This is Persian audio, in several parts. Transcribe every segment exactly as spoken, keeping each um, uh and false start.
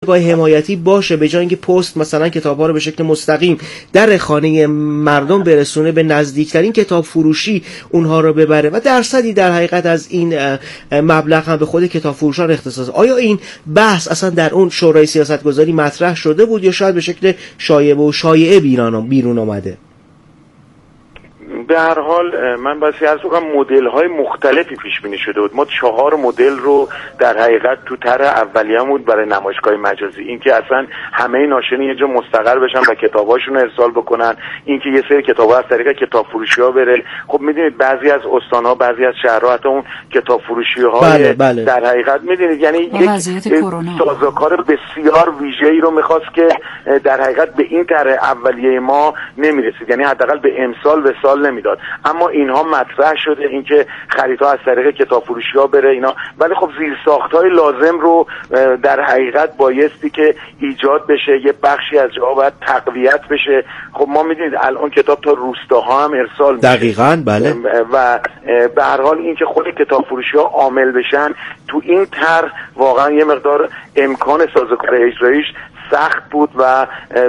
حمایتی باشه، به جای اینکه پست مثلا کتاب‌ها رو به شکل مستقیم در خانه مردم برسونه، به نزدیکترین کتاب فروشی اونها رو ببره و درصدی در حقیقت از این مبلغ هم به خود کتاب فروشان اختصاص. آیا این بحث اصلا در اون شورای سیاستگذاری مطرح شده بود یا شاید به شکل شایعه و شایعه بیرون آمده؟ به هر حال من باید عرض کنم مدل های مختلفی پیش بینی شده بود. ما چهار مدل رو در حقیقت تو طرح اولیه‌مون برای نمایشگاه مجازی، اینکه اصلا همه ناشرین یه جا مستقر بشن و کتاباشون رو ارسال بکنن، اینکه یه سری کتابا از طریق کتاب فروشی‌ها بره. خب میدونید بعضی از استان‌ها، بعضی از شهرها حتی اون کتاب فروشی‌های بله، بله. در حقیقت میدونید یعنی یک سازوکار بسیار ویژه‌ای رو می‌خواست که در حقیقت به این طرح اولیه ما نمی‌رسید، یعنی حداقل به امسال به سال نمیداد. اما اینها مطرح شده، اینکه خریدها از طریق کتاب فروشی‌ها بره اینا، ولی خب زیرساخت‌های لازم رو در حقیقت بایستی که ایجاد بشه، یه بخشی از جاها باید تقویت بشه. خب ما میدونید الان کتاب تا روستاها هم ارسال میشه. دقیقاً بله. و به هر حال اینکه خود کتاب فروشی‌ها عامل بشن تو این طرح واقعا یه مقدار امکان سازوکار اجراییش سخت بود و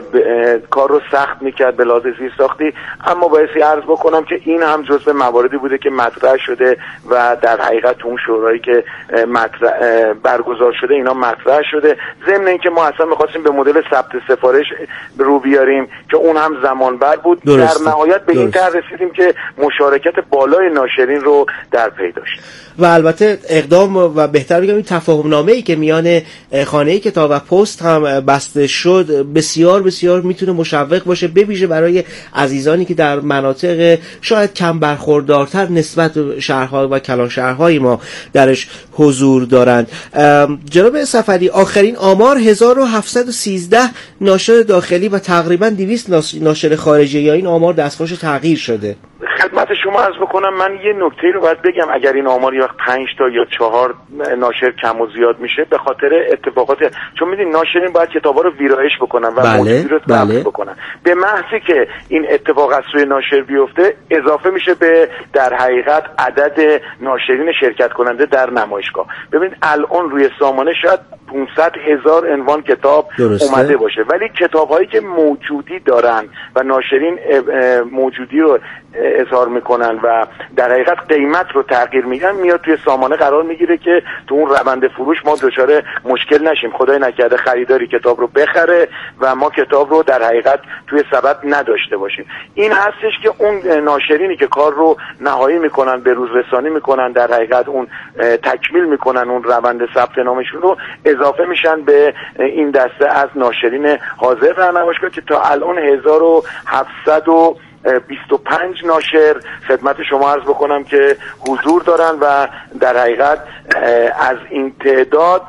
کار رو سخت میکرد به لحاظ زیرساختی. اما بایستی عرض بکنم که این هم جزو مواردی بوده که مطرح شده و در حقیقت اون شورایی که مطرح برگزار شده اینا مطرح شده. ضمن اینکه ما اصلا می‌خواستیم به مدل ثبت سفارش رو بیاریم که اون هم زمان بر بود. درسته. در نهایت به این طرح رسیدیم که مشارکت بالای ناشرین رو در پی داشت و البته اقدام و بهتر بگم این تفاهم نامه‌ای که میان خانه کتاب و پست هم بسته شد بسیار بسیار میتونه مشوق باشه، به ویژه برای عزیزانی که در مناطق شاید کم برخوردارتر نسبت به شهرها و کلان شهرهای ما درش حضور دارند. جناب صفری، آخرین آمار هزار و هفتصد و سیزده ناشر داخلی و تقریبا دویست ناشر خارجی، یا این آمار دستخوش تغییر شده؟ خدمت شما عرض بکنم من یه نکته رو باید بگم. اگر این آمار یا پنج تا یا چهار ناشر کم و زیاد میشه به خاطر اتفاقات، چون میدین ناشرین باید کتابا رو ویرایش بکنن و بله، موجودی رو ثبت بله. بکنن. به محضی که این اتفاق از سوی ناشر بیفته اضافه میشه به در حقیقت عدد ناشرین شرکت کننده در نمایشگاه. ببینید الان روی سامانه شاید پانصد هزار عنوان کتاب درسته. اومده باشه، ولی کتاب‌هایی که موجودی دارن و ناشرین موجودی رو اظهار میکنن و در حقیقت قیمت رو تغییر میدن، میاد توی سامانه قرار میگیره که تو اون روند فروش ما دچار مشکل نشیم، خدای نکرده خریداری کتاب رو بخره و ما کتاب رو در حقیقت توی سبد نداشته باشیم. این هستش که اون ناشرینی که کار رو نهایی میکنن، به روز رسانی میکنن، در حقیقت اون تکمیل میکنن اون روند ثبت نامشون رو، اضافه میشن به این دسته از ناشرین حاضر در نمایشگاه که تا الان هزار و هفتصد و بیست و پنج ناشر خدمت شما عرض بکنم که حضور دارن و در حقیقت از این تعداد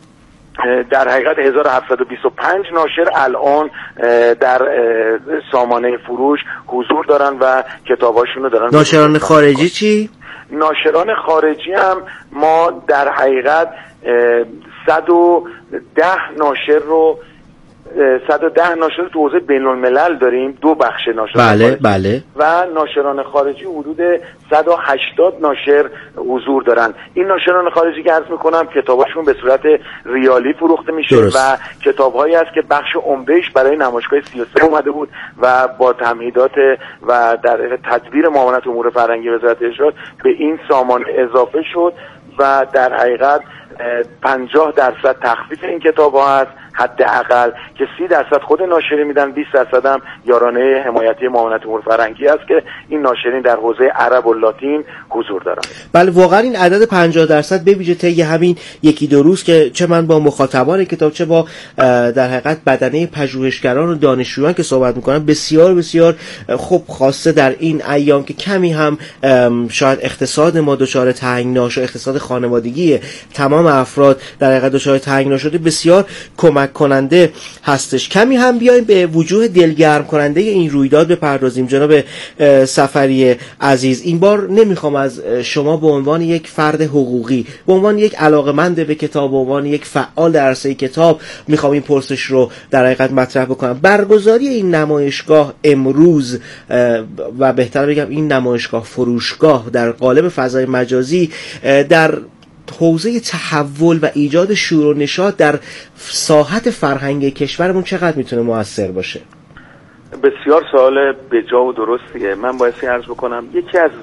در حقیقت هزار و هفتصد و بیست و پنج ناشر الان در سامانه فروش حضور دارن و کتاباشون رو دارن. ناشران خارجی چی؟ ناشران خارجی هم ما در حقیقت صد و ده ناشر رو صد و ده ناشر تو حوزه بین الملل داریم، دو بخش ناشران بله، خارجی بله. و ناشران خارجی حدود صد و هشتاد ناشر حضور دارن. این ناشران خارجی که عرض میکنم کتاباشون به صورت ریالی فروخته میشه درست. و کتابهایی است که بخش عمدهش برای نمایشگاه سی و سه اومده بود و با تمهیدات و در تدبیر معاونت امور فرهنگی وزارت ارشاد به این سامان اضافه شد و در حقیقت پنجاه درصد تخفیف این کتاب ها هست حداقل، که سی درصد خود ناشرین میدن، بیست درصد هم یارانه حمایتی معاونت امور فرهنگی است که این ناشرین در حوزه عرب و لاتین حضور دارن. بله واقعا این عدد پنجاه درصد به ویژه طی همین یکی دو روز که چه من با مخاطبان کتاب چه با در حقیقت بدنه پژوهشگران و دانشجویان که صحبت میکنم بسیار بسیار خوب، خواسته در این ایام که کمی هم شاید اقتصاد ما دچار تنگنا شده، اقتصاد خانوادگی تمام افراد در حقیقت دچار تنگنا شده، بسیار کمک کننده هستش. کمی هم بیایم به وجوه دلگرم کننده این رویداد بپردازیم. جناب صفری عزیز، این بار نمیخوام از شما به عنوان یک فرد حقوقی، به عنوان یک علاقه‌مند به کتاب، به عنوان یک فعال در عرصه کتاب میخوام این پرسش رو در حقیقت مطرح بکنم. برگزاری این نمایشگاه امروز و بهتر بگم این نمایشگاه فروشگاه در قالب فضای مجازی در حوزه تحول و ایجاد شور و نشاط در ساحت فرهنگی کشورمون چقدر میتونه مؤثر باشه؟ بسیار سوال بجا و درستیه. من بایستی عرض بکنم یکی از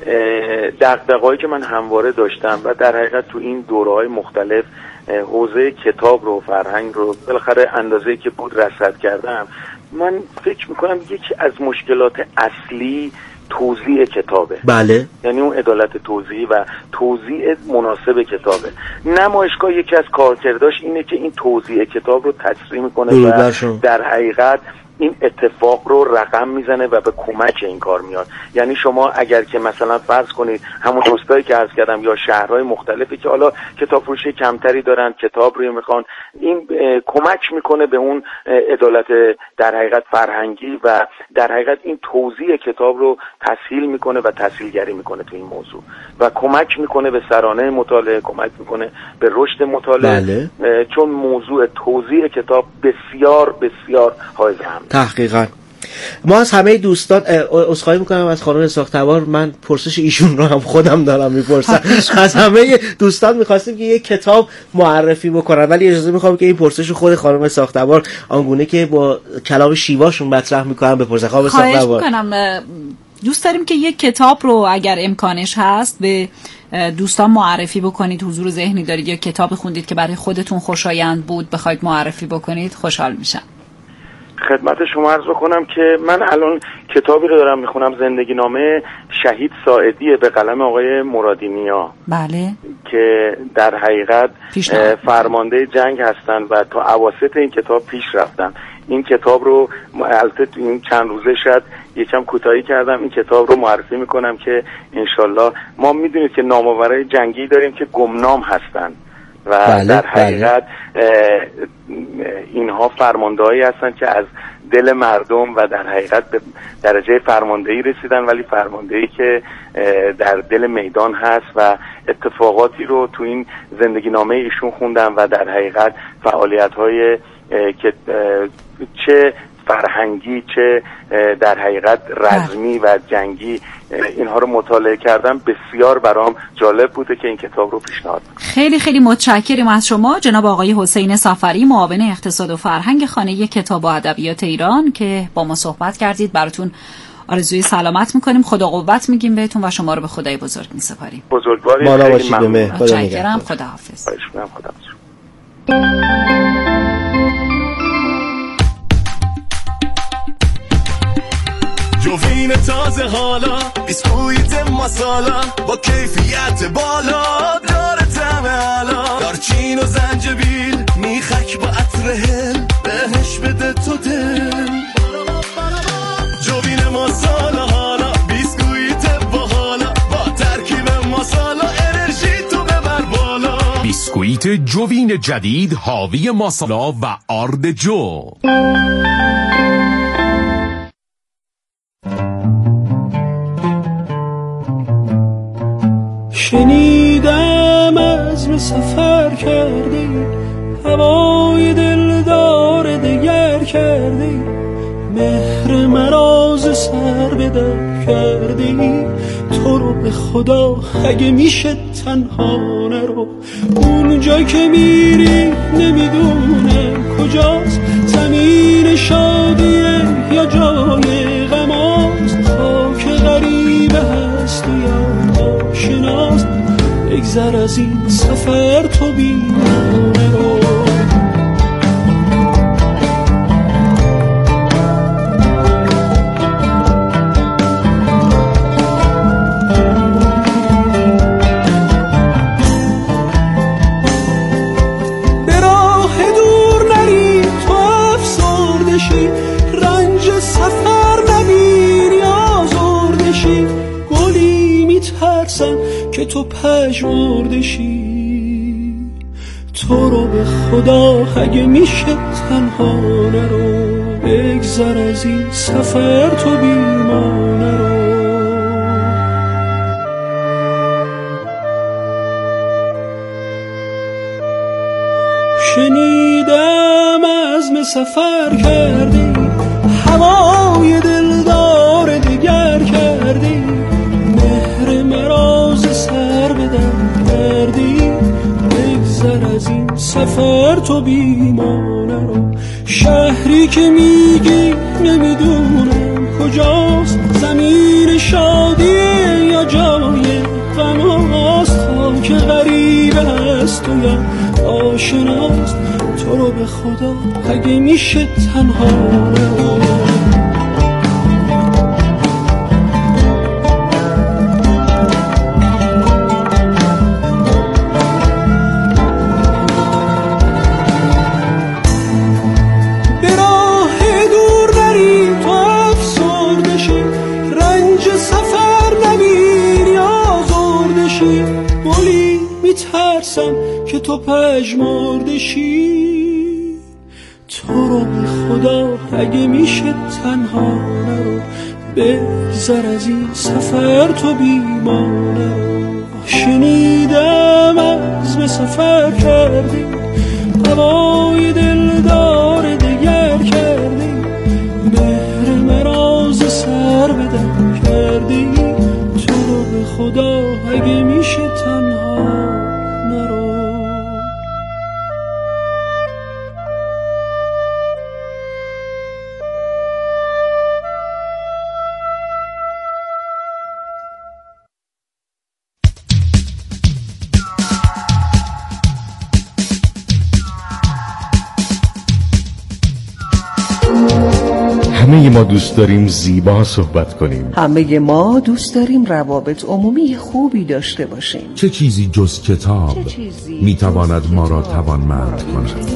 دغدغه‌هایی که من همواره داشتم و در حقیقت تو این دوره‌های مختلف حوزه کتاب رو، فرهنگ رو بالاخره اندازه‌ای که بود رصد کردم، من فکر میکنم یکی از مشکلات اصلی توزیع کتابه. بله. یعنی اون عدالت توزیعی و توزیع مناسب کتابه. نمایشگاه یکی از کارکرداش اینه که این توزیع کتاب رو تسریع میکنه و در حقیقت این اتفاق رو رقم میزنه و به کمک این کار میاد. یعنی شما اگر که مثلا فرض کنید همون دوستایی که عرض کردم یا شهرهای مختلفی که حالا کتاب فروشی کمتری دارن، کتاب رو میخوان، این کمک میکنه به اون عدالت در حقیقت فرهنگی و در حقیقت این توزیع کتاب رو تسهیل میکنه و تسهیلگری میکنه تو این موضوع و کمک میکنه به سرانه مطالعه، کمک میکنه به رشد مطالعه. بله. چون موضوع توزیع کتاب بسیار بسیار حائز هم. تحقیقا ما از همه دوستان عذرخواهی میکنم از خانم ساختوار، من پرسش ایشون رو هم خودم دارم میپرسم. از همه دوستان میخواستیم که یک کتاب معرفی بکنن، ولی اجازه میخوام که این پرسش خود خانم ساختوار آنگونه که با کلام شیواشون مطرح میکنن بپرسن. خانم ساختوار، خواهش میکنم. دوست داریم که یک کتاب رو اگر امکانش هست به دوستان معرفی بکنید. حضور ذهنی دارید یا کتاب خوندید که برای خودتون خوشایند بود بخواید معرفی بکنید، خوشحال میشم. خدمت شما عرض بکنم که من الان کتابی رو دارم میخونم، زندگی نامه شهید ساعدیه به قلم آقای مرادینیا. بله. که در حقیقت فرمانده جنگ هستن و تا اواسط این کتاب پیش رفتن. این کتاب رو البته تو این چند روزه شد یکم کوتاهی کردم، این کتاب رو معرفی میکنم که انشالله ما میدونید که نامآورای جنگی داریم که گمنام هستن و بله، در حقیقت بله. اینها فرماندهایی هستن که از دل مردم و در حقیقت به درجه فرماندهی رسیدن، ولی فرماندهی که در دل میدان هست و اتفاقاتی رو تو این زندگی نامه ایشون خوندم و در حقیقت فعالیت‌های که چه فرهنگی چه در حقیقت رزمی و جنگی اینها رو مطالعه کردم. بسیار برام جالب بوده که این کتاب رو پیشنهاد کنم. خیلی خیلی متشکرم از شما جناب آقای حسین صفری، معاون اقتصاد و فرهنگ خانه کتاب و ادبیات ایران که با ما صحبت کردید. براتون آرزوی سلامت میکنیم، خدا قوت میگیم بهتون و شما رو به خدای بزرگ میسپاریم. بزرگواری خیلی ممنون. متشکرم. خداحافظ. خداحافظ. جوین تازه حالا بیسکویت مسالا با کیفیت بالا داره طعم علا، دارچین و زنجبیل میخک با عطر هل بهش بده تو دل. جوین مسالا حالا بیسکویت باحالا با ترکیب مسالا انرژی تو ببر بالا. بیسکویت جوین جدید حاوی مسالا و آرد جو. شنیدم عزم سفر کردی، هوای دلدار دگر کردی، مهر مراز سر به در کردی. تو رو به خدا اگه میشه تنها نرو، اونجا که میری نمیدونم کجاست، زمین شادیه یا جای غماست، خاک غریبه هست و یا آشناست. بگذر از این سفر تو بیمانه رو. به راه دور نری تو افسرده شی، رنج سفر نبینی آزرده شی. گلی میترسم که تو پژمرده شی. تو رو به خدا اگه میشه تنها نرو، بگذر از این سفر تو بیمانه رو. شنیدم عزم سفر کردی، هوای دلدار دگر کردی، مهر مراز سر به در کردی. سفر تو بیمانه رو. شهری که میگی نمیدونم کجاست، زمین شادیه یا جای غم هاست. خاک غریب هست و یا آشناست، تو رو به خدا اگه میشه تنها نرو. که تو پژمردشی، تو رو به خدا اگه میشه تنها نرو. بگذر از این سفر تو بیمانه رو. شنیدم از به سفر کردی، هوای دلدار دگر کردی، مهر مراز سر بدم کردی. تو رو به خدا اگه میشه تنها نرو. همه ما دوست داریم زیبا صحبت کنیم. همه ما دوست داریم روابط عمومی خوبی داشته باشیم. چه چیزی جز کتاب میتواند ما را توانمند کند؟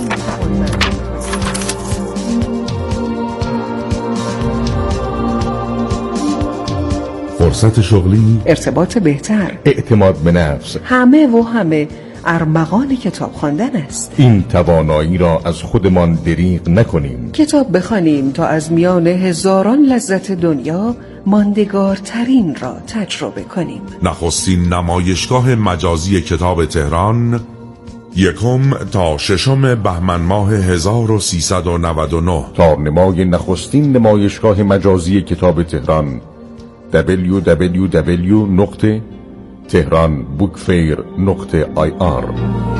فرصت شغلی، ارتباط بهتر، اعتماد به نفس، همه و همه ارمغان کتاب خواندن است. این توانایی را از خودمان دریغ نکنیم. کتاب بخوانیم تا از میان هزاران لذت دنیا ماندگارترین را تجربه کنیم. نخستین نمایشگاه مجازی کتاب تهران، یکم تا ششم بهمن ماه هزار و سیصد و نود و نه. تارنمای نخستین نمایشگاه مجازی کتاب تهران دبلیو دبلیو دبلیو نقطه تهران بوک فیر نقطه آی آر.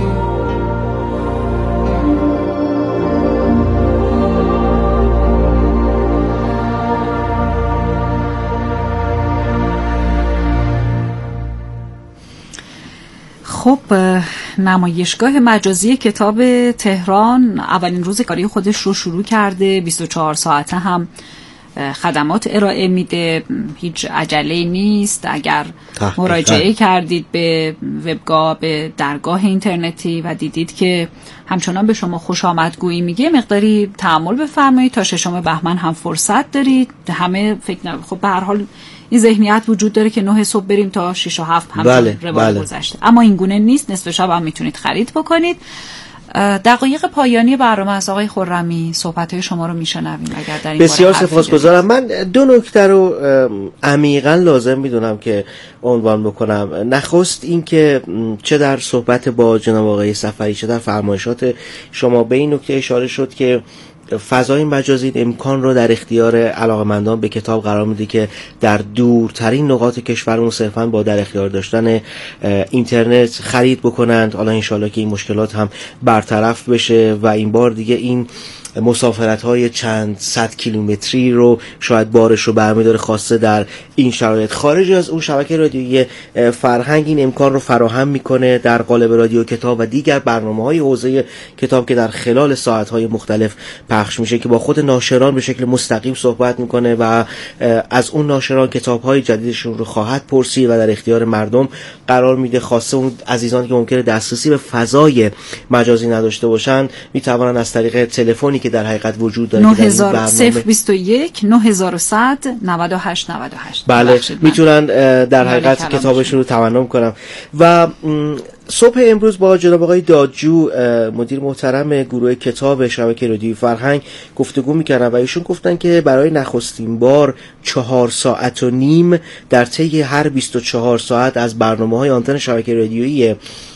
خب نمایشگاه مجازی کتاب تهران اولین روز کاری خودش رو شروع کرده. بیست و چهار ساعته هم خدمات ارائه میده، هیچ عجله نیست. اگر مراجعه کردید به وبگاه، به درگاه اینترنتی و دیدید که همچنان به شما خوش آمدگویی میگه، مقداری تأمل بفرمایید. تا ششم بهمن هم فرصت دارید. همه فکر نمی... خب به هر حال این ذهنیت وجود داره که نه صبح بریم تا شش و هفت هم بله، روال بله. گذشته، اما این گونه نیست. نصف شب هم میتونید خرید بکنید. دقایق پایانی برنامه از آقای خرمی صحبت‌های شما رو میشنویم. اگر در این بسیار سپاسگزارم. من دو نکته رو عمیقاً لازم میدونم که عنوان بکنم. نخست این که چه در صحبت با جناب آقای صفری چه در فرمایشات شما به این نکته اشاره شد که فضای مجازی امکان رو در اختیار علاقمندان به کتاب قرار میده که در دورترین نقاط کشورمون صرفاً با در اختیار داشتن اینترنت خرید بکنند. حالا انشالله که این مشکلات هم برطرف بشه و این بار دیگه این مسافرت های چند صد کیلومتری رو شاید بارش رو برمی‌داره، خاصه در این شرایط. خارج از اون شبکه رادیویی فرهنگ این امکان رو فراهم میکنه در قالب رادیو کتاب و دیگر برنامه‌های حوزه کتاب که در خلال ساعت‌های مختلف پخش میشه که با خود ناشران به شکل مستقیم صحبت میکنه و از اون ناشران کتاب‌های جدیدشون رو خواهد پرسید و در اختیار مردم قرار میده. خاصه اون عزیزانی که ممکنه دسترسی به فضای مجازی نداشته باشن میتوانن از طریق تلفنی که در حقیقت وجود داره نه صفر بیست و یک نه صفر صفر نود و هشت نود و هشت بله میتونن در حقیقت کتابشون رو تمنا کنم. و صبح امروز با جناب آقای دادجو مدیر محترم گروه کتاب شبکه رادیویی فرهنگ گفتگو میکردن و ایشون گفتن که برای نخستین بار چهار ساعت و نیم در طی هر بیست و چهار ساعت از برنامه‌های آنتن شبکه رادیویی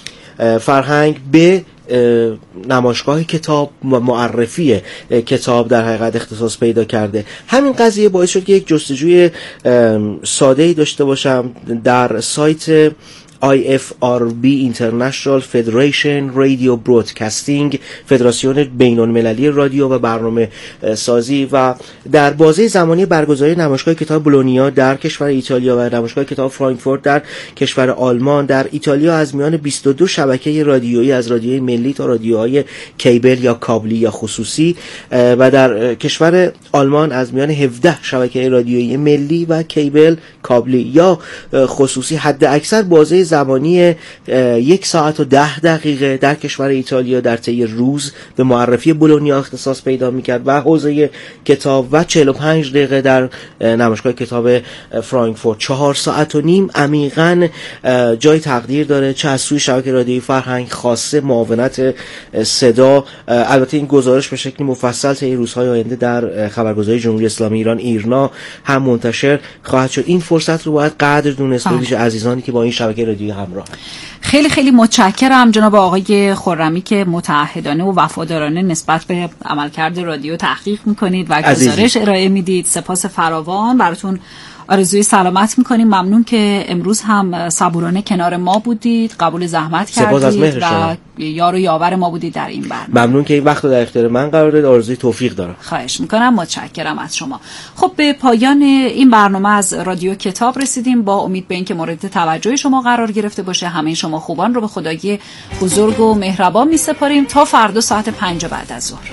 فرهنگ به نمایشگاه کتاب و معرفی کتاب در حقیقت اختصاص پیدا کرده. همین قضیه باعث شد که یک جستجوی ساده‌ای داشته باشم در سایت آی اف آر بی International Federation Radio Broadcasting، فدراسیون بین‌المللی رادیو و برنامه سازی. و در بازه زمانی برگزاری نمایشگاه کتاب بولونیا در کشور ایتالیا و نمایشگاه کتاب فرانکفورت در کشور آلمان، در ایتالیا از میان بیست و دو شبکه رادیویی از رادیوی ملی تا رادیوهای کیبل یا کابلی یا خصوصی و در کشور آلمان از میان هفده شبکه رادیویی ملی و کیبل، کابلی یا خصوصی حد اکثر بازه زمانی یک ساعت و ده دقیقه در کشور ایتالیا در طی روز به معرفی بولونیا اختصاص پیدا میکرد و حوزه کتاب و چهل و پنج دقیقه در نمایشگاه کتاب فرانکفورت. چهار ساعت و نیم عمیقاً جای تقدیر داره، چه از سوی شبکه رادیویی فرهنگ خاصه معاونت صدا. البته این گزارش به شکلی مفصل طی روزهای آینده در خبرگزاری جمهوری اسلامی ایران ایرنا هم منتشر خواهد شد. این فرصت رو باید قدر دونست به ویژه عزیزانی که با این شبکه رادیویی همراه هستند. خیلی خیلی متشکرم جناب آقای خرمی که متعهدانه و وفادارانه نسبت به عملکرد رادیو تحقیق میکنید و گزارش ارائه میدید. سپاس فراوان، براتون آرزوی سلامت میکنیم. ممنون که امروز هم صبورانه کنار ما بودید، قبول زحمت کردید و یار و یاور ما بودید در این برنامه. ممنون که این وقت رو در اختیار من قرار دادید. آرزوی توفیق دارم. خواهش میکنم، متشکرم از شما. خب به پایان این برنامه از رادیو کتاب رسیدیم، با امید به اینکه مورد توجه شما قرار گرفته باشه. همه شما خوبان رو به خدای بزرگ و مهربان میسپاریم تا فردا ساعت پنج بعد از ظهر.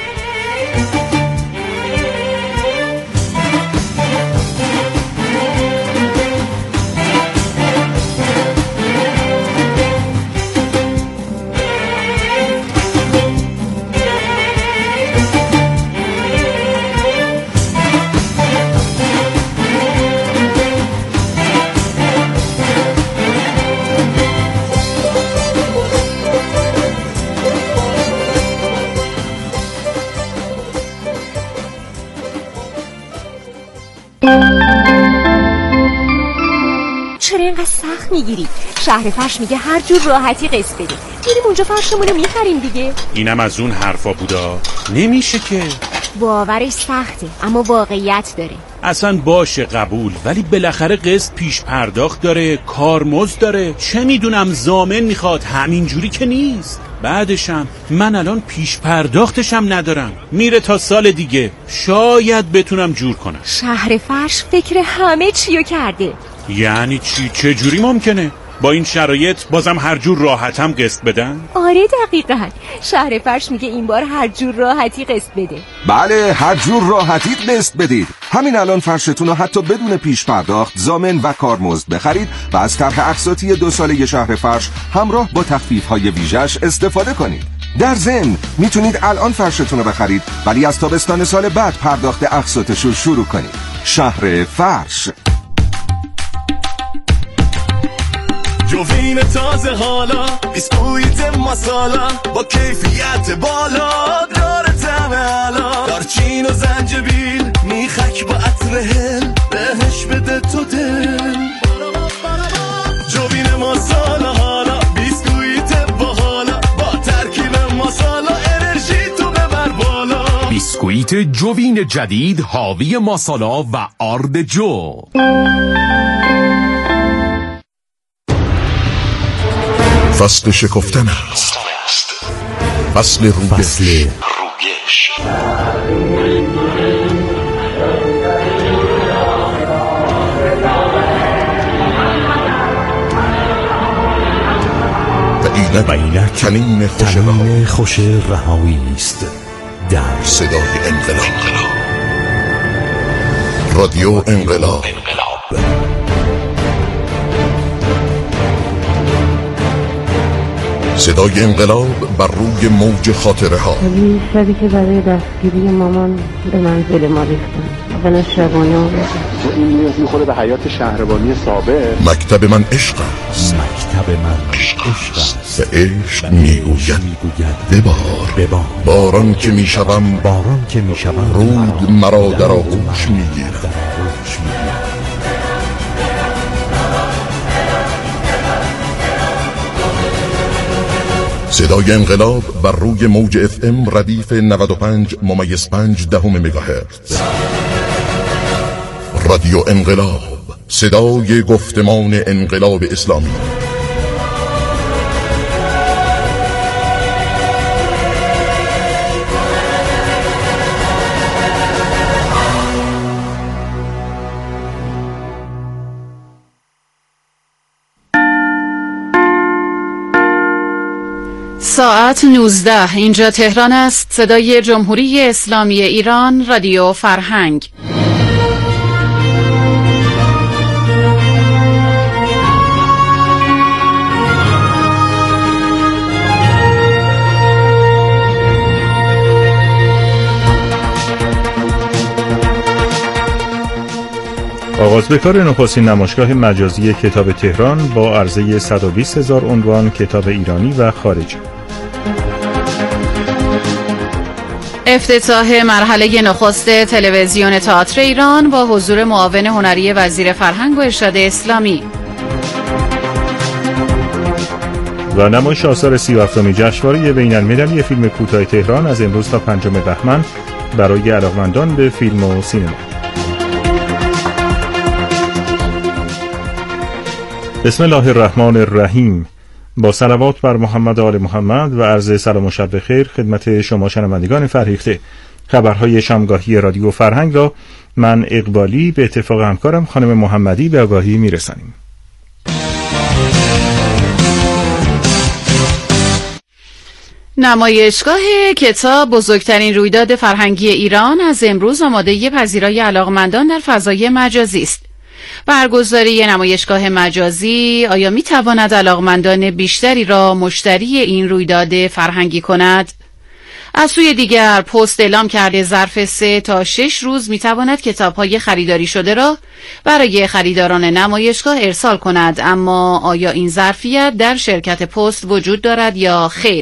چرا اینقدر سخت میگیری؟ شهر فرش میگه هر جور راحتی قسط بدیم. میریم اونجا فرشمونو میخریم دیگه. اینم از اون حرفا بودا. نمیشه که. باورش سخته اما واقعیت داره. اصلا باشه قبول، ولی بالاخره قسط پیش پرداخت داره، کارمزد داره. چه میدونم ضامن میخواد، همینجوری که نیست. بعدشم من الان پیش پرداختشم ندارم، میره تا سال دیگه. شاید بتونم جور کنم. شهر فرش فکر همه چیو کرده. یعنی چی؟ چه جوری ممکنه؟ با این شرایط بازم هر جور راحتم قسط بدن؟ آره دقیقاً. شهر فرش میگه این بار هر جور راحتی قسط بده. بله، هر جور راحتی قسط بدید. همین الان فرشتون رو حتی بدون پیش پرداخت، ضامن و کارمزد بخرید و از طرح اقساطی دو ساله شهر فرش همراه با تخفیف‌های ویژه‌اش استفاده کنید. در ضمن میتونید الان فرشتون رو بخرید ولی از تابستان سال بعد پرداخت اقساطش رو شروع کنید. شهر فرش. جوین تازه حالا، بیسکویت مسالا با کیفیت بالا، داره طعم علا، دارچین و زنجبیل میخک با عطر هل، بهش بده تو دل. جوین مسالا حالا، بیسکویت باحالا با ترکیب مسالا، انرژی تو ببر بالا. بیسکویت جوین جدید حاوی مسالا و آرد جو. فصل شکفتن است، فصل رویش, فصل رویش. و اینک کلین خوش, خوش رهایی است در صدای انقلاب. رادیو انقلاب. صدای انقلاب بر روی موج خاطره ها. ولی شبی که برای دستگیری مامان به منزل ما ریختن اولا شبانه آمده. این نیاز میخوره به حیات شهربانی سابق. مکتب من عشق است. مکتب من عشق است. به عشق میگوید ببار ببار باران که میشوم باران که میشوم رود مرا در آغوش میگیرد. صدای انقلاب بر روی موج اف ام ردیف نود و پنج ممیز پنج دهم مگاهرتز. رادیو انقلاب، صدای گفتمان انقلاب اسلامی. ساعت نوزده اینجا تهران است. صدای جمهوری اسلامی ایران، رادیو فرهنگ. آغاز به کار نخستین نمایشگاه مجازی کتاب تهران با عرضه صد و بیست هزار عنوان کتاب ایرانی و خارجی. افتتاح مرحله نخست تلویزیون تئاتر ایران با حضور معاون هنری وزیر فرهنگ و ارشاد اسلامی. و نمایش آثار سی و هفتمین جشنواره بین المللی فیلم کوتاه تهران از امروز تا پنجم بهمن برای علاقه‌مندان به فیلم و سینما. بسم الله الرحمن الرحیم. با صلوات بر محمد و آل محمد و عرض سلام و شب بخیر خدمت شما شنوندگان فرهیخته. خبرهای شامگاهی رادیو فرهنگ را من اقبالی به اتفاق همکارم خانم محمدی به آگاهی میرسانیم. نمایشگاه کتاب، بزرگترین رویداد فرهنگی ایران، از امروز آماده پذیرای علاقه‌مندان در فضای مجازی است. برگزاری نمایشگاه مجازی آیا می تواند علاقمندان بیشتری را مشتری این رویداد فرهنگی کند؟ از سوی دیگر پست اعلام کرده ظرف سه تا شش روز می تواند کتاب‌های خریداری شده را برای خریداران نمایشگاه ارسال کند، اما آیا این ظرفیت در شرکت پست وجود دارد یا خیر؟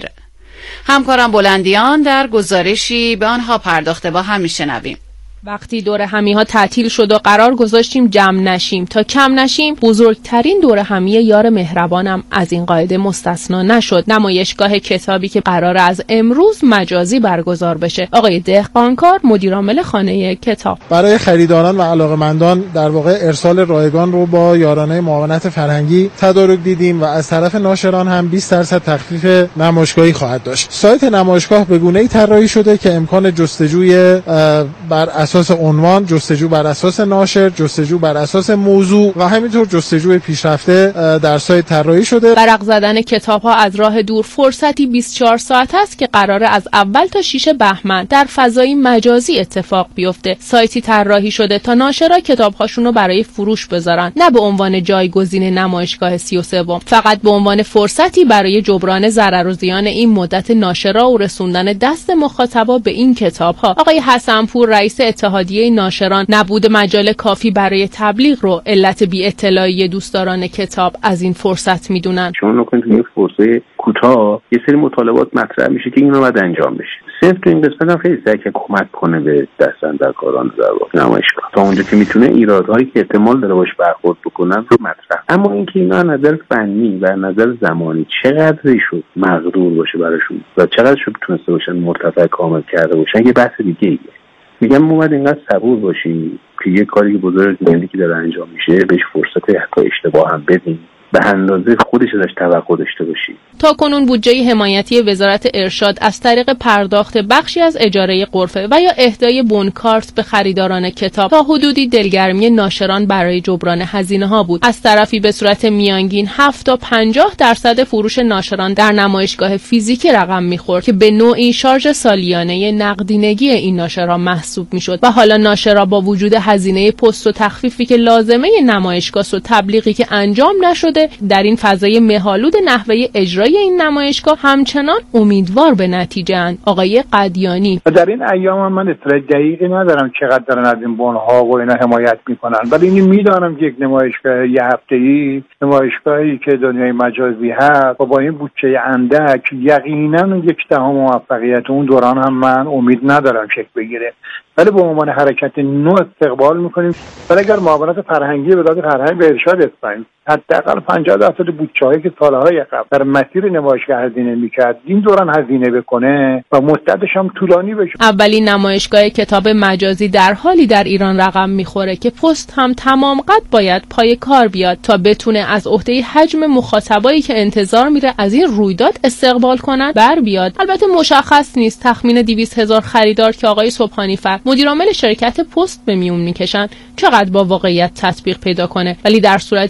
همکارم بلندیان در گزارشی به آنها پرداخته، با هم میشنویم. وقتی دور همی ها تعطیل شد و قرار گذاشتیم جمع نشیم تا کم نشیم، بزرگترین دور همی یار مهربانم از این قاعده مستثنا نشد. نمایشگاه کتابی که قرار از امروز مجازی برگزار بشه. آقای دهقانکار، مدیرعامل خانه کتاب، برای خریداران و علاقه‌مندان در واقع ارسال رایگان رو با یارانه معاونت فرهنگی تدارک دیدیم و از طرف ناشران هم بیست درصد تخفیف نمایشگاهی خواهد داشت. سایت نمایشگاه به گونه‌ای طراحی شده که امکان جستجوی بر اساس عنوان، جستجو بر اساس ناشر، جستجو بر اساس موضوع و همینطور جستجوی پیشرفته در سایت طراحی شده. ورق زدن کتاب‌ها از راه دور فرصتی بیست و چهار ساعت است که قراره از اول تا شش بهمن در فضای مجازی اتفاق بیفته. سایتی طراحی شده تا ناشرا کتاب‌هاشون رو برای فروش بذارن، نه به عنوان جایگزین نمایشگاه سی و سه، فقط به عنوان فرصتی برای جبران ضرر و زیان این مدت ناشرا و رسوندن دست مخاطبا به این کتاب‌ها. آقای حسنپور، رئیس اتحادیه ناشران، نبود مجال کافی برای تبلیغ رو علت بی اطلاعی دوستداران کتاب از این فرصت میدونن. شما نکنید تو این فرصه کوتاه یه سری مطالبات مطرح میشه که این رو باید انجام بشه. صرف تو این قسمت هم خیلی سعی که کمک کنه به دستاندرکاران در واقع نمایشگاه تا اونجا که میتونه ایرادهایی که احتمال داره باش برخورد بکنن رو مطرح. اما اینکه اینا از نظر فنی و از نظر زمانی چقدر شد مقدور باشه براشون و چقدر شد تونسته باشن مرتفع کامل کرده باشن یه بحث دیگه ایه. میگم ما باید اینقدر صبور باشیم که یه کاری بزرگ زندگی که داره انجام میشه بهش فرصت حتی اشتباه هم بدیم، به اندازه خودش ازش توقع داشته باشیم. تا کنون بودجه حمایتی وزارت ارشاد از طریق پرداخت بخشی از اجاره غرفه و یا اهدای بونکارت به خریداران کتاب تا حدودی دلگرمی ناشران برای جبران هزینه ها بود. از طرفی به صورت میانگین هفت تا پنجاه درصد فروش ناشران در نمایشگاه فیزیکی رقم میخورد که به نوعی شارژ سالیانه نقدینگی این ناشران محسوب میشد و حالا ناشرا با وجود هزینه پست و تخفیفی که لازمه نمایشگاه و تبلیغی که انجام نشده در این فضای مه‌آلود نحوه اجرای این نمایشگاه همچنان امیدوار به نتیجه اند. آقای قدیانی: در این ایام هم من اطلاع دقیقی ندارم چقدر دارن از این بنها و اینا حمایت میکنن، ولی اینو میدانم که یک نمایشگاه یه هفته‌ای، نمایشگاهی که دنیای مجازی هست و با این بودجه اندک یقینا یک دهم موفقیت اون دوران هم من امید ندارم شکل بگیره، ولی به عنوان حرکت نو استقبال میکنیم. ولی اگر معاونت فرهنگی وزارت فرهنگ به ارشاد اسلامی حداقل پنجاه درصد بودجه‌ای که سالهای قبل در مسیر نمایشگاه هزینه میکرد این دوران هزینه بکنه و مدتش هم طولانی بشه. اولین نمایشگاه کتاب مجازی در حالی در ایران رقم میخوره که پست هم تمام قد باید پای کار بیاد تا بتونه از عهده حجم مخاطبایی که انتظار میره از این رویداد استقبال کنن بر بیاد. البته مشخص نیست تخمین دویست هزار خریدار که آقای سبحانی فر مدیرعامل شرکت پست به میون میکشن چقدر با واقعیت تطبیق پیدا کنه، ولی در صورتی که گفته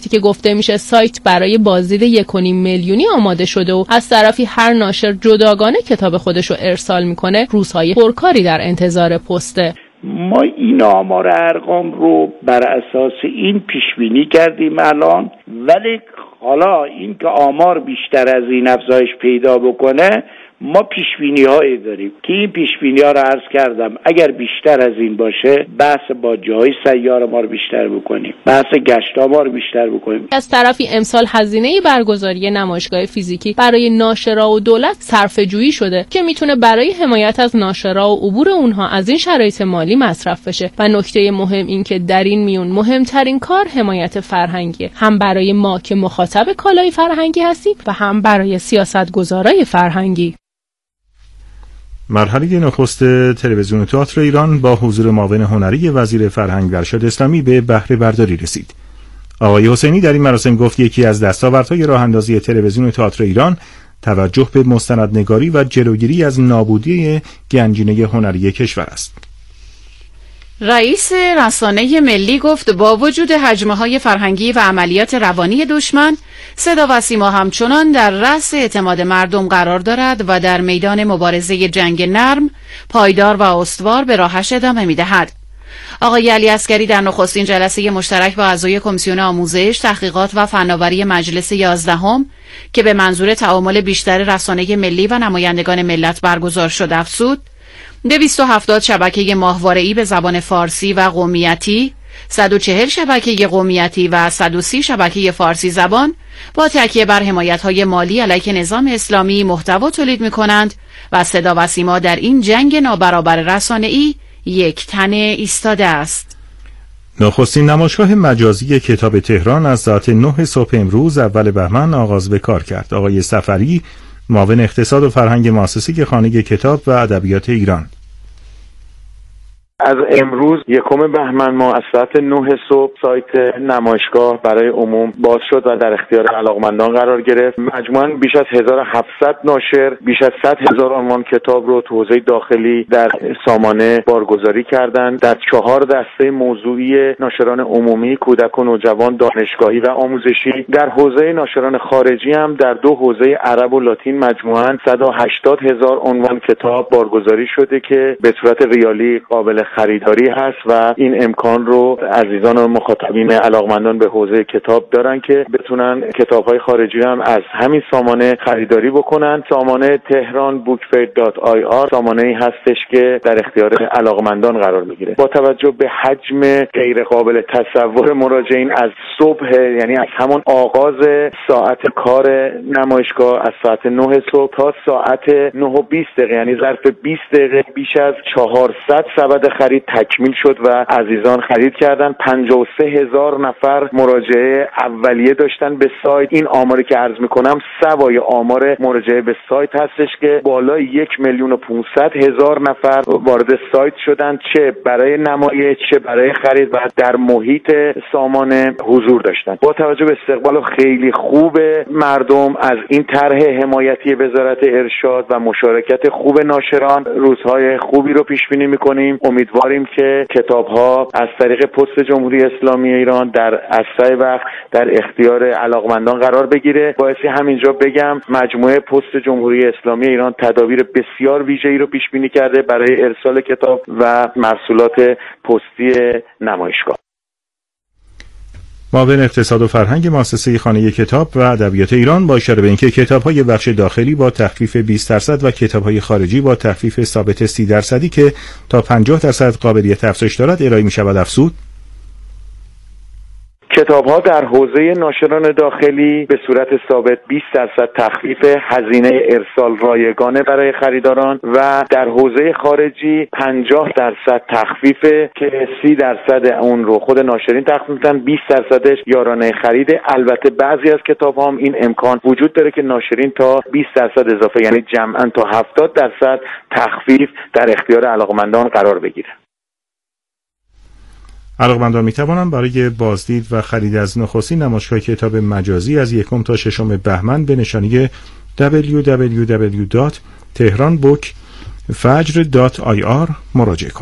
گفته میشه سایت برای بازدید یک و نیم میلیونی آماده شده و از طرفی هر ناشر جداگانه کتاب خودش رو ارسال میکنه. روزهای پرکاری در انتظار پسته. ما این آمار ارقام رو بر اساس این پیش بینی کردیم الان، ولی حالا این که آمار بیشتر از این افزایش پیدا بکنه ما پیش بینی هایی داریم که این پیش بینی ها رو عرض کردم اگر بیشتر از این باشه بحث با جای سیار ما رو بیشتر بکنیم، بحث گشت ها ما رو بیشتر بکنیم. از طرفی امسال هزینه برگزاری نمایشگاه فیزیکی برای ناشرا و دولت صرفه‌جویی شده که میتونه برای حمایت از ناشرا و عبور اونها از این شرایط مالی مصرف بشه و نکته مهم این که در این میون مهمترین کار حمایت فرهنگیه، هم برای ما که مخاطب کالای فرهنگی هستیم و هم برای سیاستگزارای فرهنگی. مرحله نخست تلویزیون و تئاتر ایران با حضور معاون هنری وزیر فرهنگ و ارشاد اسلامی به بهره برداری رسید. آقای حسینی در این مراسم گفت یکی از دستاوردهای راه اندازی تلویزیون و تئاتر ایران توجه به مستندنگاری و جلوگیری از نابودی گنجینه هنری کشور است. رئیس رسانه ملی گفت با وجود هجمه‌های فرهنگی و عملیات روانی دشمن، صدا و سیما همچنان در رأس اعتماد مردم قرار دارد و در میدان مبارزه جنگ نرم، پایدار و استوار به راهش ادامه می‌دهد. آقای علی عسگری در نخستین جلسه مشترک با اعضای کمیسیون آموزش، تحقیقات و فناوری مجلس یازدهم که به منظور تعامل بیشتر رسانه ملی و نمایندگان ملت برگزار شد افزود، دویست و هفتاد شبکه ماهواره‌ای به زبان فارسی و قومیتی، صد و چهل شبکه قومیتی و صد و سی شبکه فارسی زبان با تکیه بر حمایت‌های مالی علیه نظام اسلامی محتوا تولید می‌کنند و صدا و سیما در این جنگ نابرابر رسانه‌ای یک تنه ایستاده است. نخستین نمایشگاه مجازی کتاب تهران از ساعت نه صبح امروز اول بهمن آغاز به کار کرد. آقای سفری، معاون اقتصاد و فرهنگ مؤسسه خانه کتاب و ادبیات ایران: از امروز یکم بهمن ما از ساعت نه صبح سایت نمایشگاه برای عموم باز شد و در اختیار علاقمندان قرار گرفت. مجموعاً بیش از هزار و هفتصد ناشر بیش از صد هزار عنوان کتاب رو تو حوزه داخلی در سامانه بارگذاری کردند. در چهار دسته موضوعی ناشران عمومی، کودک و نوجوان، دانشگاهی و آموزشی، در حوزه ناشران خارجی هم در دو حوزه عرب و لاتین مجموعاً صد و هشتاد هزار عنوان کتاب بارگذاری شده که به صورت ریالی قابل خریداری هست و این امکان رو عزیزان و مخاطبین علاقمندان به حوزه کتاب دارن که بتونن کتاب‌های خارجی هم از همین سامانه خریداری بکنن. سامانه تهران بوک فیر دات آی آر سامانه‌ای هستش که در اختیار علاقمندان قرار میگیره. با توجه به حجم غیر قابل تصور مراجعین از صبح، یعنی از همون آغاز ساعت کار نمایشگاه از ساعت نه صبح تا ساعت نه و بیست دقیقه، یعنی ظرف بیست دقیقه بیش از چهارصد سبد خرید تکمیل شد و عزیزان خرید کردن. پنجاه و سه هزار نفر مراجعه اولیه داشتن به سایت. این آماری که عرض میکنم سوای آمار مراجعه به سایت هستش که بالای یک میلیون و پانصد هزار نفر وارد سایت شدن، چه برای نمایش چه برای خرید، و در محیط سامانه حضور داشتن. با توجه به استقبال خیلی خوب مردم از این طرح حمایتی وزارت ارشاد و مشارکت خوب ناشران، روزهای خوبی رو پیش بینی میکنیم. امیدواریم که کتاب‌ها از طریق پست جمهوری اسلامی ایران در اسرع وقت در اختیار علاقمندان قرار بگیره. بایستی همینجا بگم مجموعه پست جمهوری اسلامی ایران تدابیر بسیار ویژه‌ای رو پیش بینی کرده برای ارسال کتاب و محصولات پستی نمایشگاه. معاون اقتصاد و فرهنگ مؤسسه خانه کتاب و ادبیات ایران با اشاره به اینکه کتاب‌های بخش داخلی با تخفیف بیست درصد و کتاب‌های خارجی با تخفیف ثابت سی درصدی که تا پنجاه درصد قابلیت افزایش دارد ارائه می‌شود افزود. کتاب‌ها در حوزه ناشران داخلی به صورت ثابت بیست درصد تخفیف هزینه ارسال رایگانه برای خریداران و در حوزه خارجی پنجاه درصد تخفیف که سی درصد اون رو خود ناشرین تخفیف میدن، بیست درصدش یارانه خرید. البته بعضی از کتاب‌ها هم این امکان وجود داره که ناشرین تا بیست درصد اضافه، یعنی جمعاً تا هفتاد درصد تخفیف در اختیار علاقمندان قرار بگیره. علاقمندان می توانند برای بازدید و خرید از نخستین نمایشگاه کتاب مجازی از یکم تا ششم بهمن به نشانی دبلیو دبلیو دبلیو دات تهران بوک فجر دات آی آر مراجعه کنند.